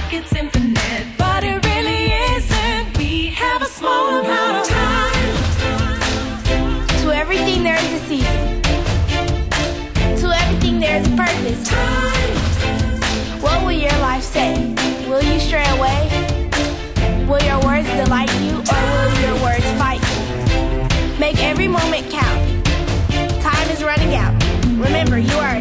like it's infinite, but it really isn't. We have a small amount of time. To everything there is a season. To everything there is a purpose. Time. What will your life say? Will you stray away? Will your words delight you, or will your words fight you? Make every moment count. Time is running out. Remember, you are